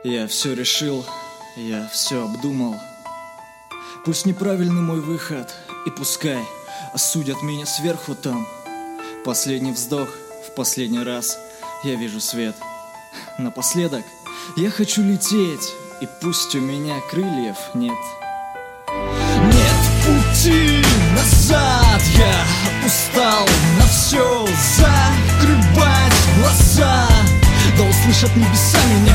Я все решил, я все обдумал. Пусть неправильный мой выход, и пускай осудят меня сверху там. Последний вздох, в последний раз я вижу свет. Напоследок я хочу лететь, и пусть у меня крыльев нет. Нет пути назад, я устал на все закрывать глаза. Да услышат небеса меня,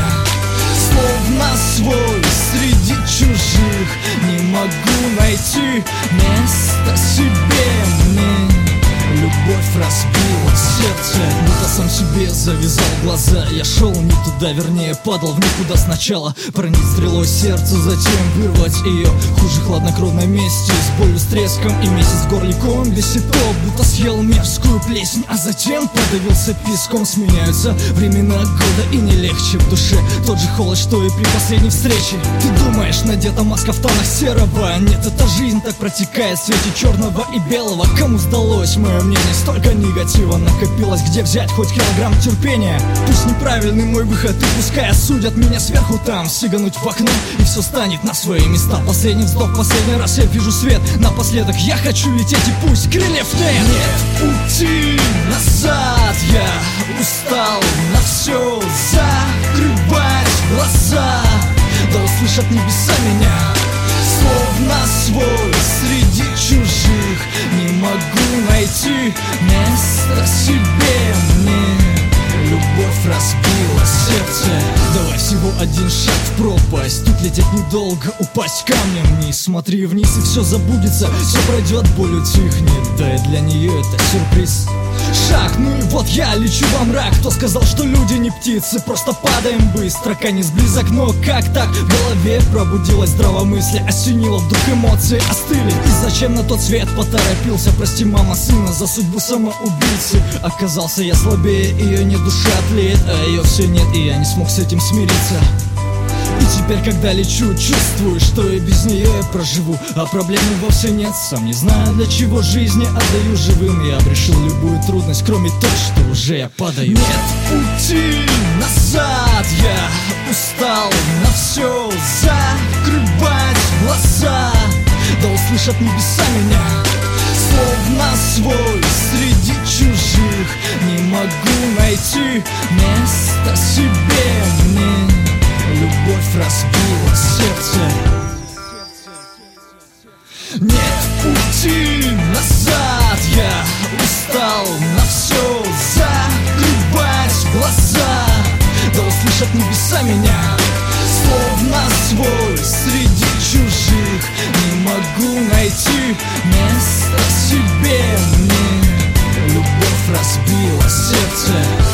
словно свой среди чужих. Не могу найти места себе, мне любовь разбила сердце, будто сам себе завязал глаза. Я шел не туда, вернее падал в никуда сначала. Пронить стрелой сердце, затем вырвать ее. Хуже хладнокровной мести, с болью, с треском и месяц в горле ком висит то, будто съел мерзкую плесень, а затем подавился песком. Сменяются времена года и не легче в душе. Тот же холод, что и при последней встрече. Ты думаешь, надета маска в тонах серого? Нет, эта жизнь так протекает в свете черного и белого. Кому сдалось мое мнение? Столько негатива накопилось, где взять хоть килограмм терпения? Пусть неправильный мой выход, и пускай осудят меня сверху там. Сигануть в окно, и все станет на свои места. Последний вздох, последний раз я вижу свет. Напоследок я хочу лететь, и пусть крыльев нет. Нет пути назад, я устал на все закрывать глаза. Да услышат небеса меня, словно свой среди чужих. Не могу найти места себе, мне любовь разбила сердце. Давай всего один шаг в пропасть, тут лететь недолго, упасть камнем вниз. Смотри вниз, и все забудется, все пройдет, боль утихнет. Да и для нее это сюрприз. Шаг, ну и вот я лечу во мрак. Кто сказал, что люди не птицы? Просто падаем быстро, конец близок, но как так? В голове пробудилась здравомыслие, осенило, вдруг эмоции остыли. И зачем на тот свет поторопился? Прости, мама, сына, за судьбу самоубийцы. Оказался я слабее, ее не душа тлеет, а ее все нет, и я не смог с этим смириться. И теперь, когда лечу, чувствую, что и без нее я проживу, а проблемы вовсе нет. Сам не знаю, для чего жизни отдаю живым. Я обрешил любую трудность, кроме той, что уже я падаю. Нет пути назад, я устал на все закрывать глаза. Да услышат небеса меня, словно свой среди чужих. Не могу найти места себе, мне любовь разбила сердце. Нет пути назад, я устал на все закрывать глаза. Да услышат небеса меня, словно свой среди чужих. Не могу найти места себе, мне любовь разбила сердце.